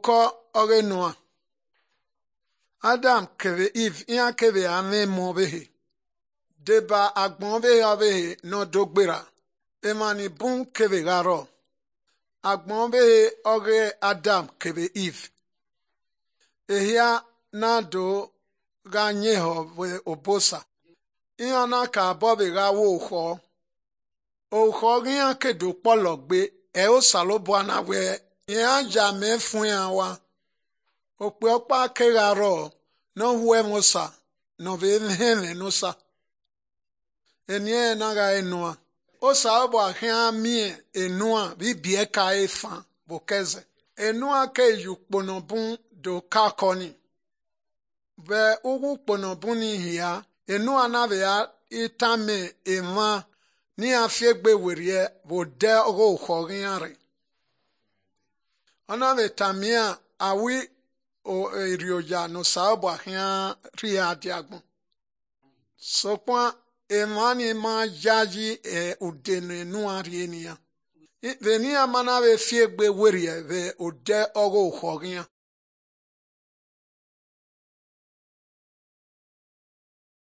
Uko oge Noah. Adam keve Eve iya keve ame mo behe. Deba agbon behe no dogbera. Emani bun keve garo. Agbon behe oge Adam keve Eve. Ehia na do ga nyeho we obosa. Iya na ka bobe ga wo uko. Uko iya kedo pologbe. E o salobo na we. Iya jame fun ya wa. Okpe okpa kegaro. No huwe mosa. No vene no sa. Enye naga enua. Osa obo ahia mie enua bibie ka efan bokeze. Enua ke yukponobun do kakoni. Ve ugu kponobuni hiya. Enua na ve ya itame ema ni afiegbe werie vode ogo ukogiare. Ona ve tamia awi o irioja no sa obo ahia ria diagbon. Sokwa emani ma jaji udene nuari enia. Venia mana ve fiegbe werie ve ode ogo ukogia.